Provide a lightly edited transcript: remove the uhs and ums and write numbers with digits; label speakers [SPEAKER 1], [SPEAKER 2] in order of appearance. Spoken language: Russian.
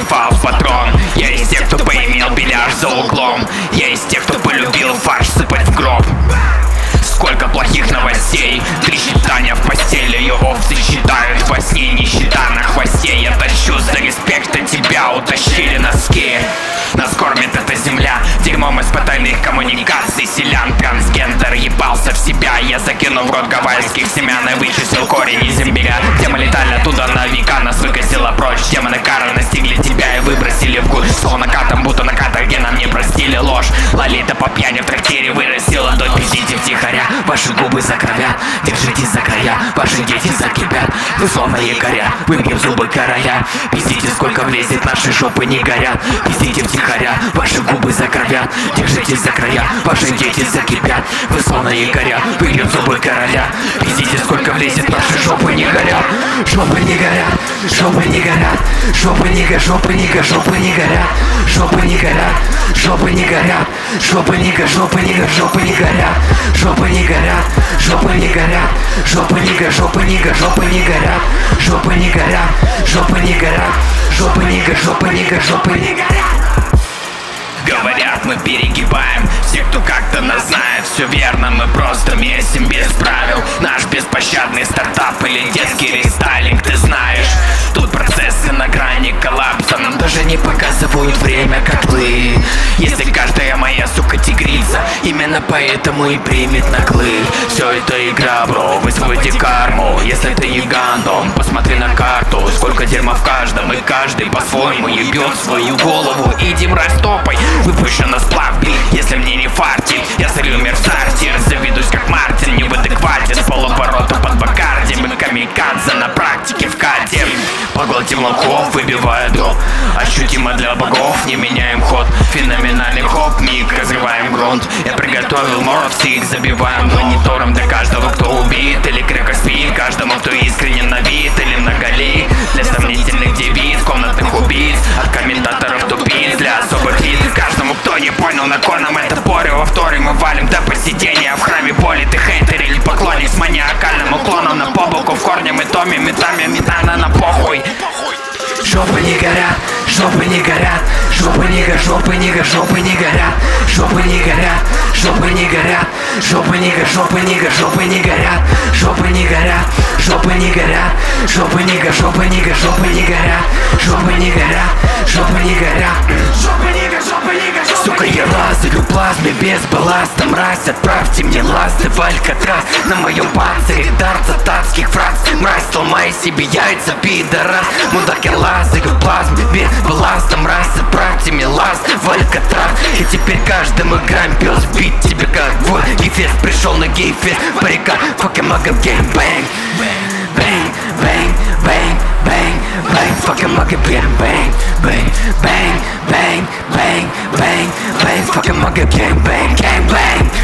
[SPEAKER 1] фаус-патрон. Я из тех, кто поимел беляш за углом. Я из тех, кто полюбил фарш сыпать в гроб. Сколько плохих новостей, трещит Таня в постели, ее овцы считают во сне, нищета на хвосте. Я тащу за респект, а тебя утащили носки. Нас кормит эта земля дерьмом из потайных коммуникаций селян. Трансгендер ебался в себя. Я закинул в рот гавайских семян и вычистил корень из имбиря. Демы летали оттуда на века, нас выкосило прочь. Демоны кары настигли тебя и выбросили в гуль. Словно накатом, будто на каторге нам не простили ложь. Лолита по пьяни в трактире вырастила дочь. Пиздите втихаря, ваши губы закровят. Держитесь за края, ваши дети закипят. Вы словно якоря, выбьем зубы короля. Пиздите, сколько влезет, наши жопы не горят. Пиздите втихаря, ваши губы закровят. Держитесь за края, ваши дети закипят. Вы словно якоря, выбьем зубы короля. Пиздите, сколько влезет, наши жопы не горят. Жопы не горят, жопы не горят. Жопы не горят, жопы не горят, жопы не горят. Жопы не горят, жопы не горят. Жопы не горят, жопы не горят, жопы не горят. Жопы не горят, жопы не горят. Жопы не горят, жопы не горят, жопы не горят. Жопы не горят, жопы не горят. Жопы не горят, жопы не горят, жопы не горят. Говорят, мы перегибаем. Все, кто как-то нас знает, все верно, мы просто месим без правил. Наш беспощадный стартап или детский рестайлинг, ты знаешь. Тут процессы на грани коллапса, нам даже не показывают время, как вы. Если каждая моя сука тигрица, именно поэтому и примет наклы. Все это игра, бро, высвоите карму. Если ты не гандон, посмотри на карту. Сколько дерьма в каждом, и каждый по-своему ебет свою голову. Иди мразь топай, выпущено сплав. Если мне не фартит, я сорю мир в сортир. Завидуюсь как Мартин, не в адеквате. С полоборота под Бакарди, мы камикадзе на практике в кате. Поглотим лохов, выбивая дроп. Ощутимо для богов, не меняем ход. Феноменальный хоп, миг, разрываем грунт. Я приготовил морфсик, забиваем монитором для каждого, кто убит или крепко спит. Каждому, кто искренен на вид или многолик. Для сомнительных девиц, комнатных убийц. От комментаторов тупиц, для особых лиц. Каждому, кто не понял, на кой нам это порю. Во второй мы валим до посидения в храме боли. Ты хейтер или поклонник с маниакальным уклоном. На побоку в корне мы томим метами, метана на похуй. Жопы не горят, жопы не горят. Жопы не горят, жопы не горят, жопы не горят. Жопы не горят, жопы не горят. Жопы не горят, жопы не горят, жопы не горят. Жопы не горят, жопы не горят. Жопы не горят, жопы не горят, жопы не горят. Жопы не горят, жопы не горят. Жопы не горят, жопы не горят. Сука, я лазаю в плазме без балласта. Мразь, отправьте мне ласты в Алькатрас. На моем панцире дар татарских фраз. Мразь, сломай себе яйца, пидорас. Мудак, я лазаю в плазме без балласта. Мразь, отправьте мне ласт в Алькатрас. И теперь каждым играем пес. Бить тебе как в гейфест. Пришел на гейфест, парика, fucking mug of gang bang. Bang, bang, bang, bang, bang, fucking mug of gang bang. Bang, bang, bang, bang, bang, bang, fucking mug of gang bang, gang bang.